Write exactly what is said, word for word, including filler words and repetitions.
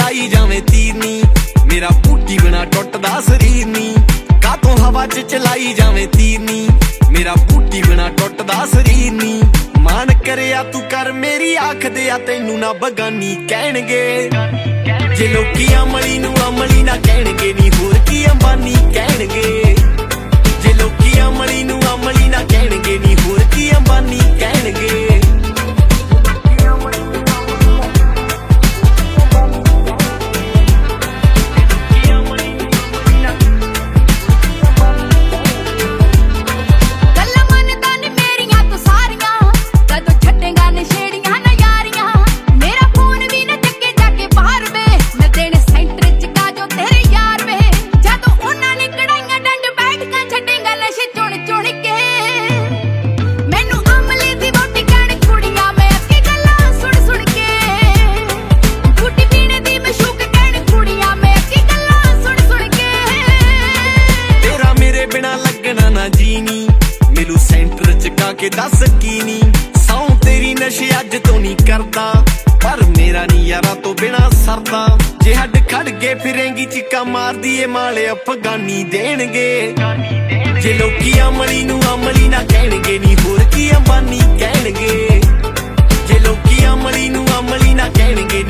ਚਲਾਈ ਜਾਵੇਂ ਤੀਰ ਨੀ, ਮੇਰਾ ਬੂਟੀ ਬਿਨਾ ਟੁੱਟਦਾ ਸਰੀਰ ਨੀ। ਕਾਤੋਂ ਹਵਾ ਚ ਚਲਾਈ ਜਾਵੇਂ ਤੀਰ ਨੀ, ਮੇਰਾ ਬੂਟੀ ਬਿਨਾ ਟੁੱਟਦਾ ਸਰੀਰ ਨੀ। ਮਾਨ ਕਰਿਆ ਤੂੰ ਕਰ ਮੇਰੀ ਆਖਦੇ ਆ ਤੈਨੂੰ ਨਾ ਬਗਾਨੀ ਕਹਿਣਗੇ। ਜੇ ਲੋਕੀ ਅਮਲੀ ਨੂੰ ਅਮਲੀ ਨਾ ਕਹਿਣਗੇ ਨੀ ਹੋਰ ਕੀ ਅੰਬਾਨੀ ਕਹਿਣਗੇ। ਜੇ ਲੋਕੀ ਅਮਲੀ ਨੂੰ ਅਮਲੀ ਨਾ ਕਹਿਣਗੇ ਨੀ ਹੋਰ ਕੀ ਅੰਬਾਨੀ ਕਹਿਣਗੇ। ਜੀਨੀ ਮੈਨੂੰ ਸੈਂਟਰ ਚ ਕਾ ਕੇ ਦੱਸ ਕੀ ਨੀ, ਸੌਂ ਤੇਰੀ ਨਸ਼ੇ ਅੱਜ ਤੋਂ ਨਹੀਂ ਕਰਦਾ, ਪਰ ਮੇਰਾ ਨੀ ਯਾਰਾਂ ਤੋਂ ਬਿਨਾ ਸਰਦਾ। ਜੇ ਹੱਡ ਖੜ ਗਏ ਫਿਰੇਂਗੀ ਚੀਕਾਂ ਮਾਰਦੀ ਏ ਮਾਲੇ ਅਫਗਾਨੀ ਦੇਣਗੇ। ਜੇ ਲੋਕੀ ਅਮਲੀ ਨੂੰ ਅਮਲੀ ਨਾ ਕਹਿਣਗੇ ਨੀ ਹੋਰ ਕੀ ਅੰਬਾਨੀ ਕਹਿਣਗੇ। ਜੇ ਲੋਕੀ ਅਮਲੀ ਨੂੰ ਅਮਲੀ ਨਾ ਕਹਿਣਗੇ